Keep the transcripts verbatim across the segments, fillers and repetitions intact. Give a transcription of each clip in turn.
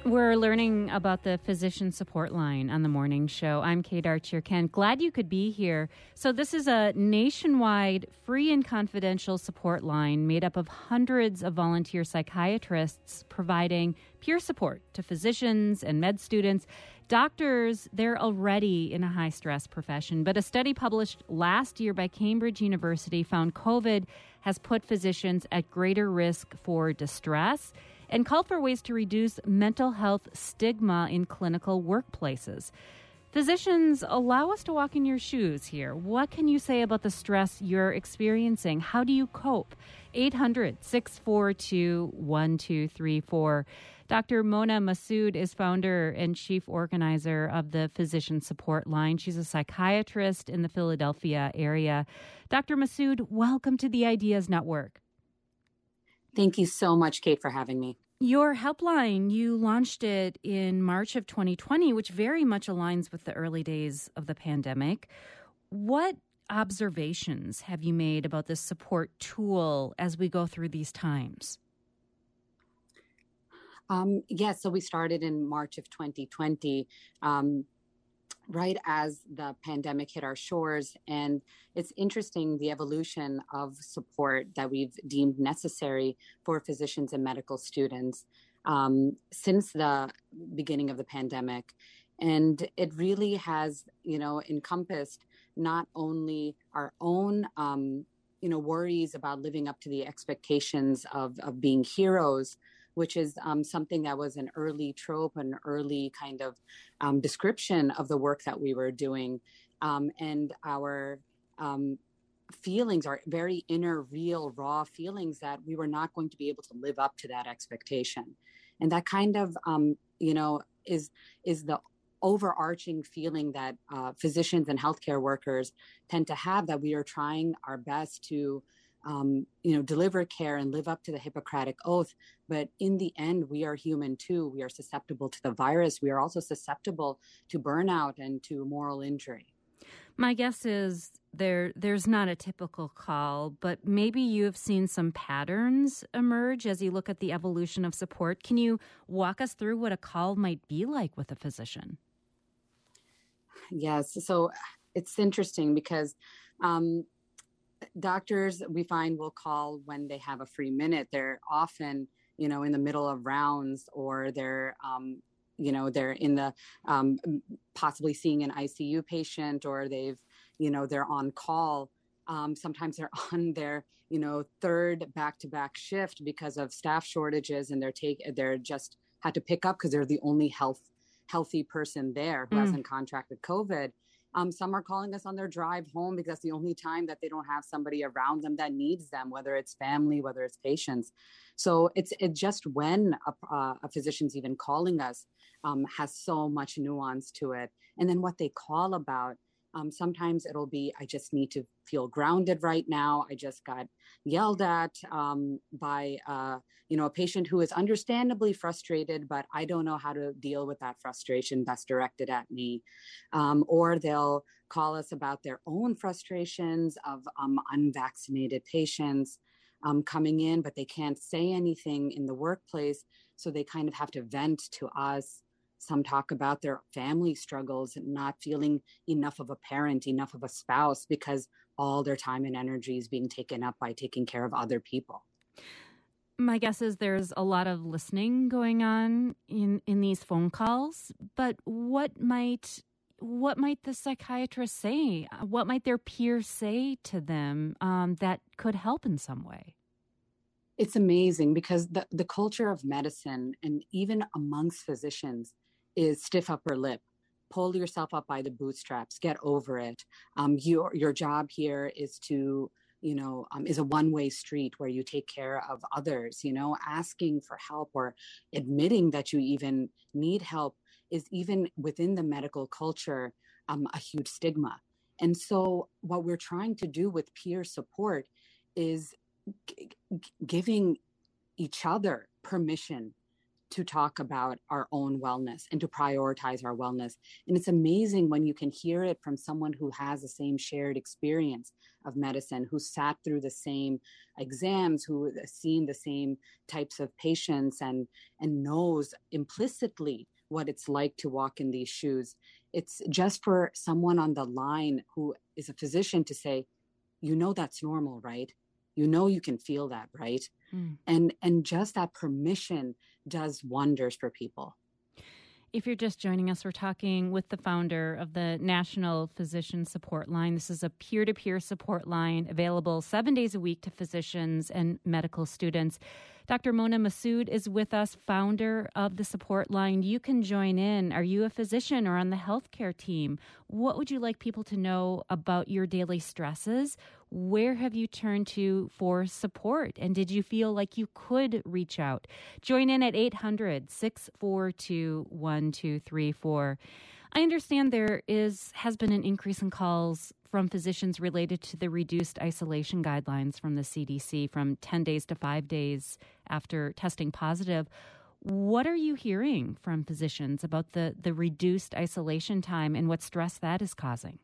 We're learning about the Physician Support Line on the morning show. I'm Kate Archer-Kent. Glad you could be here. So this is a nationwide free and confidential support line made up of hundreds of volunteer psychiatrists providing peer support to physicians and med students. Doctors, they're already in a high-stress profession, but a study published last year by Cambridge University found COVID has put physicians at greater risk for distress and called for ways to reduce mental health stigma in clinical workplaces. Physicians, allow us to walk in your shoes here. What can you say about the stress you're experiencing? How do you cope? eight hundred, six four two, one two three four. Doctor Mona Massoud is founder and chief organizer of the Physician Support Line. She's a psychiatrist in the Philadelphia area. Doctor Massoud, welcome to the Ideas Network. Thank you so much, Kate, for having me. Your helpline, you launched it in March of twenty twenty, which very much aligns with the early days of the pandemic. What observations have you made about this support tool as we go through these times? Um, yes, yeah, so we started in March of twenty twenty. Um, right as the pandemic hit our shores. And it's interesting, the evolution of support that we've deemed necessary for physicians and medical students um, since the beginning of the pandemic. And it really has, you know, encompassed not only our own, um, you know, worries about living up to the expectations of, of being heroes, which is um, something that was an early trope, an early kind of um, description of the work that we were doing. Um, and our um, feelings, our very inner, real, raw feelings that we were not going to be able to live up to that expectation. And that kind of, um, you know, is is the overarching feeling that uh, physicians and healthcare workers tend to have, that we are trying our best to Um, you know, deliver care and live up to the Hippocratic Oath. But in the end, we are human too. We are susceptible to the virus. We are also susceptible to burnout and to moral injury. My guess is there there's not a typical call, but maybe you've seen some patterns emerge as you look at the evolution of support. Can you walk us through what a call might be like with a physician? Yes. So it's interesting because um, doctors, we find, will call when they have a free minute. They're often, you know, in the middle of rounds, or they're, um, you know, they're in the um, possibly seeing an I C U patient, or they've, you know, they're on call. Um, sometimes they're on their, you know, third back-to-back shift because of staff shortages, and they're take they're just had to pick up because they're the only health healthy person there who mm. hasn't contracted COVID. Um, some are calling us on their drive home because that's the only time that they don't have somebody around them that needs them, whether it's family, whether it's patients. So it's it just when a, uh, a physician's even calling us um, has so much nuance to it. And then what they call about, um, sometimes it'll be, I just need to feel grounded right now. I just got yelled at um, by, uh, you know, a patient who is understandably frustrated, but I don't know how to deal with that frustration that's directed at me. Um, or they'll call us about their own frustrations of um, unvaccinated patients um, coming in, but they can't say anything in the workplace. So they kind of have to vent to us. Some talk about their family struggles and not feeling enough of a parent, enough of a spouse, because all their time and energy is being taken up by taking care of other people. My guess is there's a lot of listening going on in, in these phone calls, but what might what might the psychiatrist say? What might their peers say to them um, that could help in some way? It's amazing because the, the culture of medicine, and even amongst physicians, is stiff upper lip. Pull yourself up by the bootstraps, get over it. Um, your your job here is to, you know, um, is a one-way street where you take care of others. You know, asking for help or admitting that you even need help is, even within the medical culture, um, a huge stigma. And so what we're trying to do with peer support is g- g- giving each other permission to talk about our own wellness and to prioritize our wellness. And it's amazing when you can hear it from someone who has the same shared experience of medicine, who sat through the same exams, who has seen the same types of patients and, and knows implicitly what it's like to walk in these shoes. It's just for someone on the line who is a physician to say, you know, that's normal, right? You know, you can feel that, right? Mm. And and just that permission does wonders for people. If you're just joining us, we're talking with the founder of the National Physician Support Line. This is a peer-to-peer support line available seven days a week to physicians and medical students. Doctor Mona Massoud is with us, founder of the support line. You can join in. Are you a physician or on the healthcare team? What would you like people to know about your daily stresses? Where have you turned to for support? And did you feel like you could reach out? Join in at eight hundred, six four two, one two three four. I understand there is has been an increase in calls from physicians related to the reduced isolation guidelines from the C D C from ten days to five days after testing positive. What are you hearing from physicians about the, the reduced isolation time and what stress that is causing?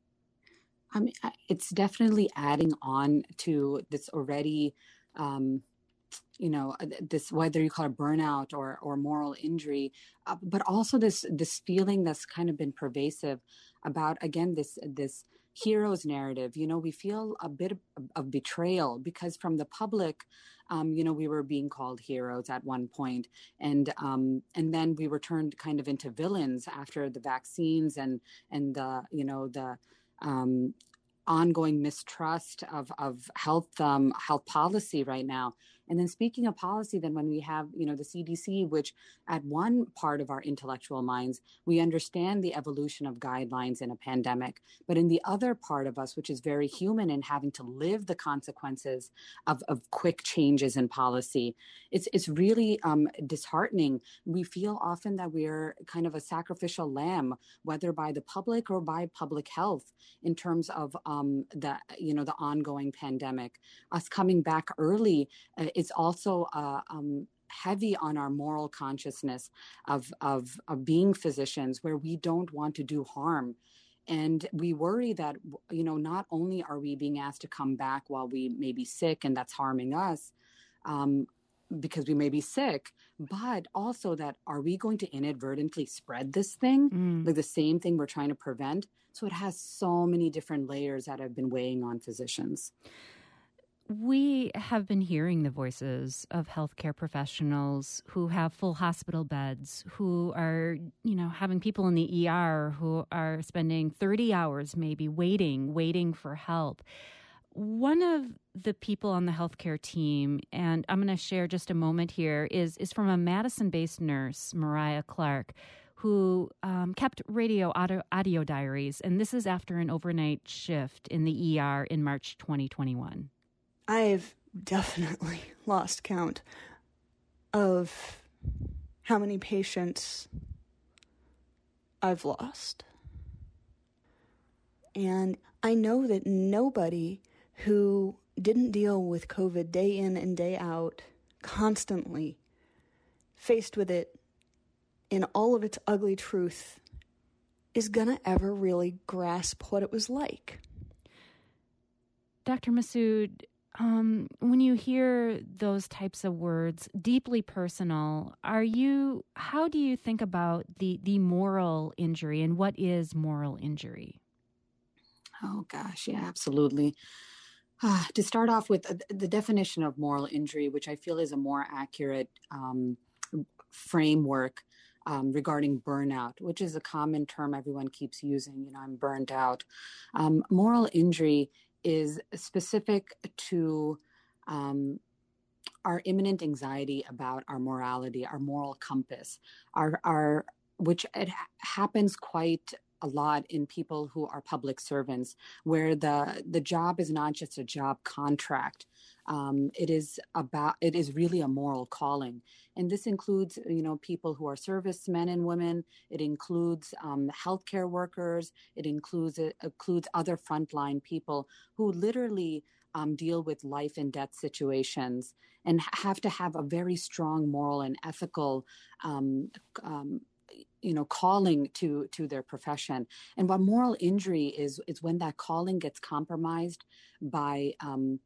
I mean, it's definitely adding on to this already, um, you know, this, whether you call it burnout or, or moral injury, uh, but also this, this feeling that's kind of been pervasive about, again, this, this hero's narrative. You know, we feel a bit of, of betrayal because from the public, um, you know, we were being called heroes at one point, and um, and then we were turned kind of into villains after the vaccines and and the, you know, the um, ongoing mistrust of, of health, um, health policy right now. And then speaking of policy, then when we have, you know, the C D C, which at one part of our intellectual minds, we understand the evolution of guidelines in a pandemic. But in the other part of us, which is very human and having to live the consequences of, of quick changes in policy, it's, it's really um, disheartening. We feel often that we're kind of a sacrificial lamb, whether by the public or by public health, in terms of um, the, you know, the ongoing pandemic. Us coming back early, uh, it's also uh, um, heavy on our moral consciousness of, of, of being physicians, where we don't want to do harm. And we worry that, you know, not only are we being asked to come back while we may be sick and that's harming us, um, because we may be sick, but also that are we going to inadvertently spread this thing, mm. like the same thing we're trying to prevent? So it has so many different layers that have been weighing on physicians. We have been hearing the voices of healthcare professionals who have full hospital beds, who are, you know, having people in the E R who are spending thirty hours maybe waiting, waiting for help. One of the people on the healthcare team, and I'm going to share just a moment here, is, is from a Madison-based nurse, Mariah Clark, who um, kept radio audio, audio diaries. And this is after an overnight shift in the E R in March twenty twenty-one. I've definitely lost count of how many patients I've lost. And I know that nobody who didn't deal with COVID day in and day out, constantly faced with it in all of its ugly truth, is going to ever really grasp what it was like. Doctor Massoud, Um, when you hear those types of words, deeply personal, are you, how do you think about the, the moral injury and what is moral injury? Oh, gosh. Yeah, absolutely. Uh, to start off with uh, the definition of moral injury, which I feel is a more accurate um, framework um, regarding burnout, which is a common term everyone keeps using. You know, I'm burned out. Um, moral injury is specific to um, our imminent anxiety about our morality, our moral compass, our, our which it happens quite a lot in people who are public servants, where the the job is not just a job contract. Um, it is about it is really a moral calling, and this includes, you know, people who are servicemen and women. It includes um, healthcare workers. It includes it includes other frontline people who literally um, deal with life and death situations and have to have a very strong moral and ethical um, um, you know, calling to to their profession. And what moral injury is, is when that calling gets compromised by um,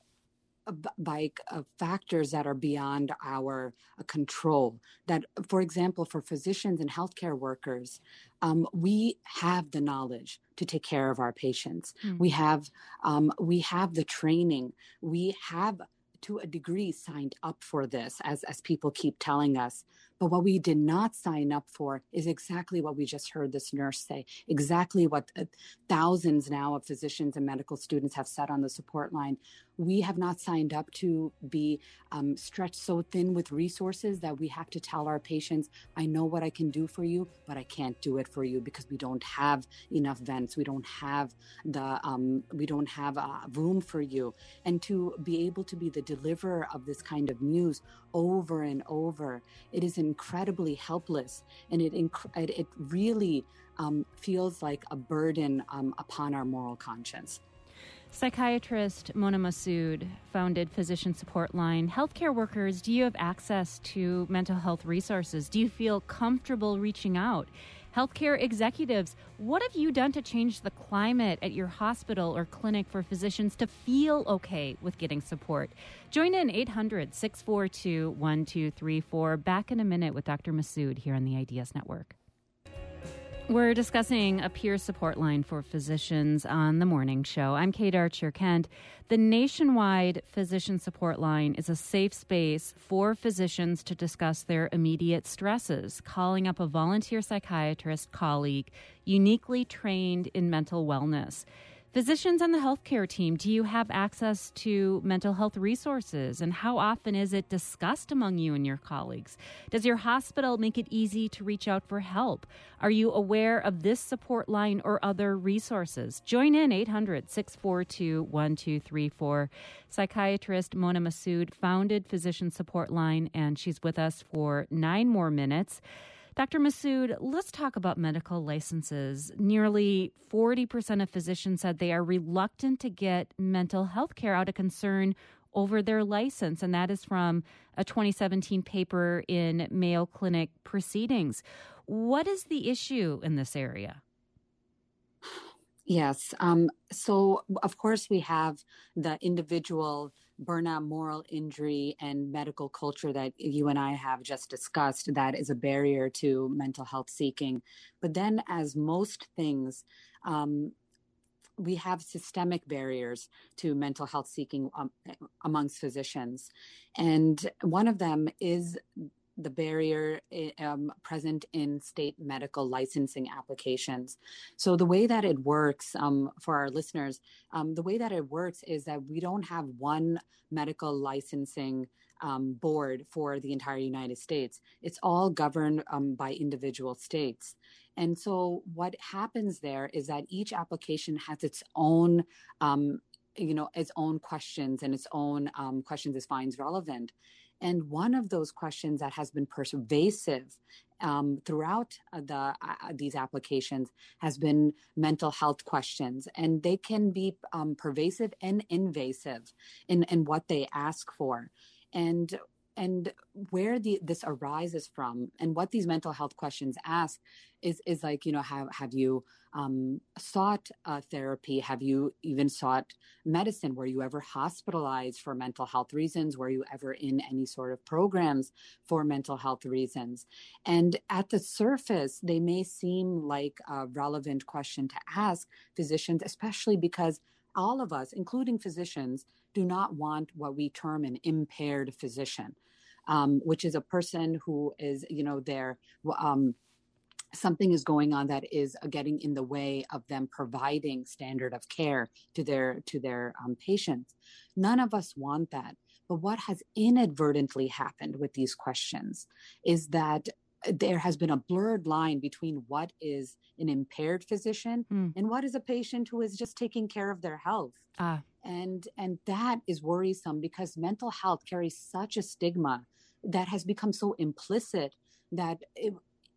by uh, factors that are beyond our uh, control. That, for example, for physicians and healthcare workers, um, we have the knowledge to take care of our patients. Mm. We have um, we have the training. We have, to a degree, signed up for this, as as people keep telling us. But what we did not sign up for is exactly what we just heard this nurse say, exactly what uh, thousands now of physicians and medical students have said on the support line. We have not signed up to be um, stretched so thin with resources that we have to tell our patients, I know what I can do for you, but I can't do it for you because we don't have enough vents. We don't have the, um, we don't have uh, room for you. And to be able to be the deliverer of this kind of news over and over, it is incredibly helpless. And it, inc- it, it really um, feels like a burden um, upon our moral conscience. Psychiatrist Mona Massoud founded Physician Support Line. Healthcare workers, do you have access to mental health resources? Do you feel comfortable reaching out? Healthcare executives, what have you done to change the climate at your hospital or clinic for physicians to feel okay with getting support? Join in eight hundred, six four two, one two three four. Back in a minute with Doctor Massoud here on the Ideas Network. We're discussing a peer support line for physicians on the morning show. I'm Kate Archer-Kent. The nationwide physician support line is a safe space for physicians to discuss their immediate stresses, calling up a volunteer psychiatrist colleague uniquely trained in mental wellness. Physicians on the healthcare team, do you have access to mental health resources? And how often is it discussed among you and your colleagues? Does your hospital make it easy to reach out for help? Are you aware of this support line or other resources? Join in eight hundred, six four two, one two three four. Psychiatrist Mona Massoud founded Physician Support Line, and she's with us for nine more minutes. Doctor Massoud, let's talk about medical licenses. Nearly forty percent of physicians said they are reluctant to get mental health care out of concern over their license, and that is from a twenty seventeen paper in Mayo Clinic Proceedings. What is the issue in this area? Yes. Um, so, of course, we have the individual burnout, moral injury, and medical culture that you and I have just discussed that is a barrier to mental health seeking. But then, as most things, um, we have systemic barriers to mental health seeking um, amongst physicians. And one of them is the barrier um, present in state medical licensing applications. So the way that it works um, for our listeners, um, the way that it works is that we don't have one medical licensing um, board for the entire United States. It's all governed um, by individual states. And so what happens there is that each application has its own um, you know, its own questions and its own um, questions it finds relevant. And one of those questions that has been pervasive um, throughout the uh, these applications has been mental health questions, and they can be um, pervasive and invasive in, in what they ask for. And and where the, this arises from and what these mental health questions ask is, is like, you know, have, have you um, sought uh, therapy? Have you even sought medicine? Were you ever hospitalized for mental health reasons? Were you ever in any sort of programs for mental health reasons? And at the surface, they may seem like a relevant question to ask physicians, especially because all of us, including physicians, do not want what we term an impaired physician, um, which is a person who is, you know, there, um, something is going on that is getting in the way of them providing standard of care to their to their um, patients. None of us want that. But what has inadvertently happened with these questions is that there has been a blurred line between what is an impaired physician mm. and what is a patient who is just taking care of their health. Ah. And and that is worrisome because mental health carries such a stigma that has become so implicit that it,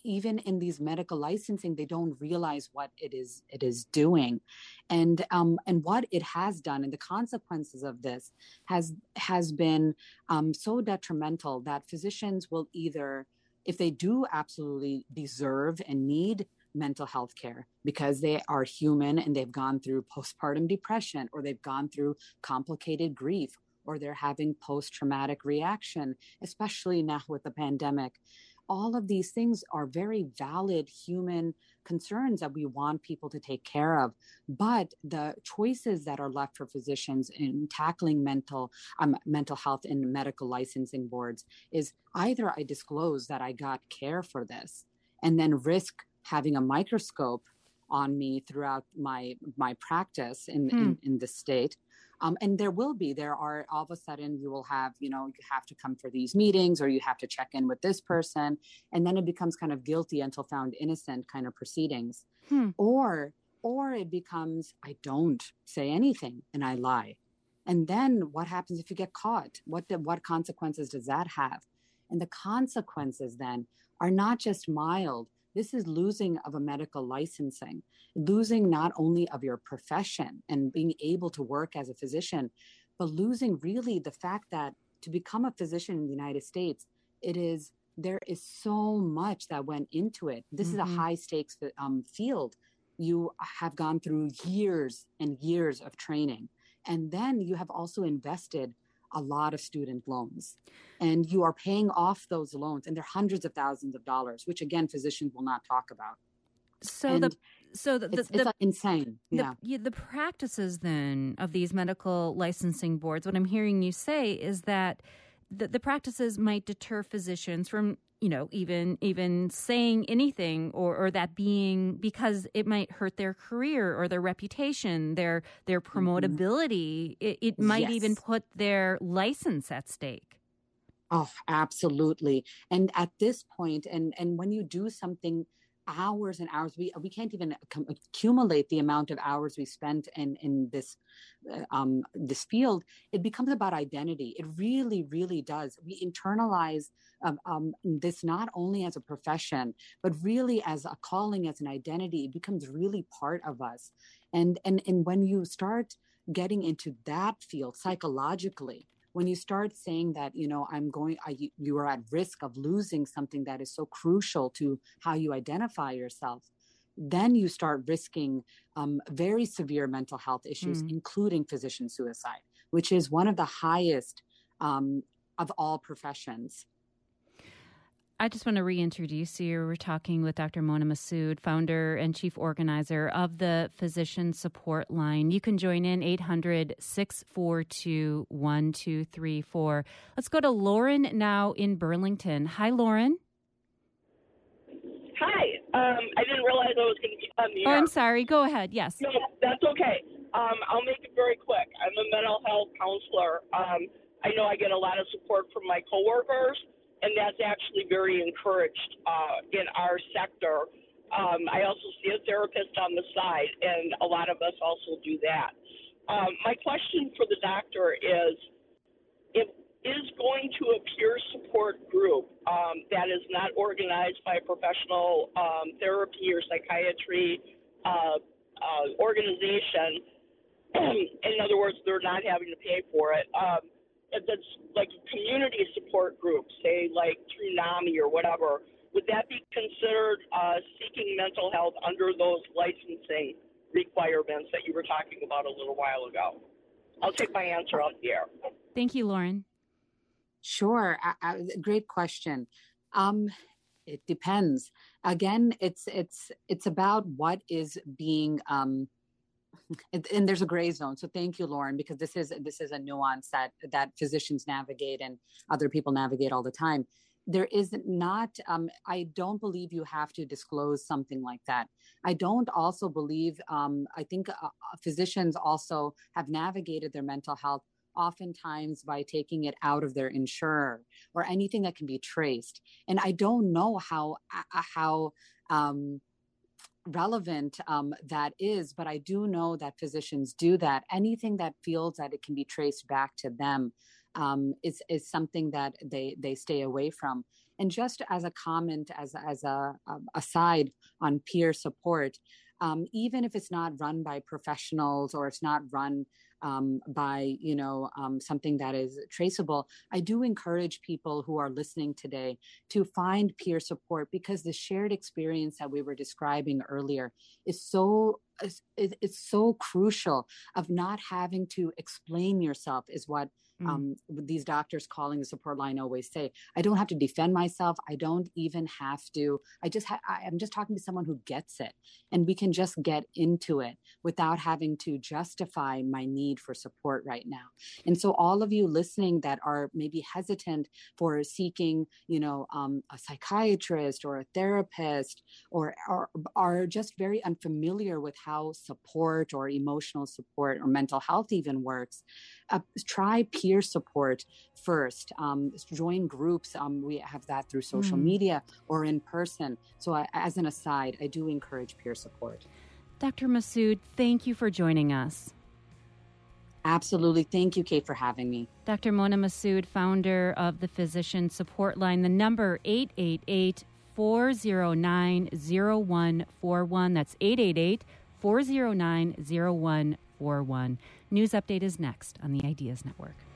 even in these medical licensing, they don't realize what it is it is doing, and um, and what it has done, and the consequences of this has has been um, so detrimental that physicians will either, if they do absolutely deserve and need mental health care because they are human and they've gone through postpartum depression, or they've gone through complicated grief, or they're having post-traumatic reaction, especially now with the pandemic. All of these things are very valid human concerns that we want people to take care of. But the choices that are left for physicians in tackling mental um, mental health in medical licensing boards is either I disclose that I got care for this and then risk having a microscope on me throughout my my practice in, hmm. in, in the state. Um, and there will be, there are, all of a sudden you will have, you know, you have to come for these meetings, or you have to check in with this person. And then it becomes kind of guilty until found innocent kind of proceedings. Hmm. Or, or it becomes, I don't say anything and I lie. And then what happens if you get caught? What, the, what consequences does that have? And the consequences then are not just mild. This is losing of a medical licensing, losing not only of your profession and being able to work as a physician, but losing really the fact that to become a physician in the United States, it is, there is so much that went into it. This mm-hmm. is a high stakes um, field. You have gone through years and years of training. And then you have also invested a lot of student loans, and you are paying off those loans, and they're hundreds of thousands of dollars, which again, physicians will not talk about. So and the, so the, it's, the, it's insane. The, yeah. yeah. The practices then of these medical licensing boards, what I'm hearing you say is that the, the practices might deter physicians from, you know, even even saying anything, or, or that being, because it might hurt their career or their reputation, their their promotability. Mm-hmm. It, it might yes. even put their license at stake. Oh, absolutely. And at this point, and and when you do something hours and hours, we we can't even accumulate the amount of hours we spent in in this um, this field. It becomes about identity. It really, really does. We internalize um, um, this not only as a profession, but really as a calling, as an identity. It becomes really part of us. And and and when you start getting into that field psychologically, when you start saying that, you know, I'm going, I, you are at risk of losing something that is so crucial to how you identify yourself, then you start risking um, very severe mental health issues, mm. including physician suicide, which is one of the highest um, of all professions. I just want to reintroduce you. We're talking with Doctor Mona Massoud, founder and chief organizer of the Physician Support Line. You can join in eight hundred, six four two, one two three four. Let's go to Lauren now in Burlington. Hi, Lauren. Hi. Um, I didn't realize I was going to be on the Oh, air. I'm sorry. Go ahead. Yes. No, that's okay. Um, I'll make it very quick. I'm a mental health counselor. Um, I know I get a lot of support from my coworkers, and that's actually very encouraged uh, in our sector. Um, I also see a therapist on the side, and a lot of us also do that. Um, my question for the doctor is, if is going to a peer support group um, that is not organized by a professional um, therapy or psychiatry uh, uh, organization, in other words, they're not having to pay for it, um, that's like a community support group, say like through NAMI or whatever, would that be considered uh, seeking mental health under those licensing requirements that you were talking about a little while ago? I'll take my answer off the air. Thank you, Lauren. Sure. I, I, great question. Um, it depends. Again, it's it's it's about what is being um, and there's a gray zone. So thank you, Lauren, because this is this is a nuance that that physicians navigate and other people navigate all the time. There is not, um, I don't believe you have to disclose something like that. I don't also believe, um, I think uh, physicians also have navigated their mental health oftentimes by taking it out of their insurer or anything that can be traced. And I don't know how, uh, how, um, relevant um, that is, but I do know that physicians do that. Anything that feels that it can be traced back to them um, is is something that they they stay away from. And just as a comment, as, as a, a aside on peer support, um, even if it's not run by professionals or it's not run um, by, you know, um, something that is traceable, I do encourage people who are listening today to find peer support, because the shared experience that we were describing earlier is so it's so crucial, of not having to explain yourself, is what um, these doctors calling the support line always say. I don't have to defend myself. I don't even have to, I just, ha- I'm just talking to someone who gets it, and we can just get into it without having to justify my need for support right now. And so all of you listening that are maybe hesitant for seeking, you know, um, a psychiatrist or a therapist, or, or are just very unfamiliar with how support or emotional support or mental health even works, uh, try peer support first. Um, join groups. Um, we have that through social mm. media or in person. So I, as an aside, I do encourage peer support. Doctor Masood, thank you for joining us. Absolutely. Thank you, Kate, for having me. Doctor Mona Masood, founder of the Physician Support Line, the number eight eight eight, four oh nine, oh one four one. That's eight eight eight, four oh nine, oh one four one. News Update is next on the Ideas Network.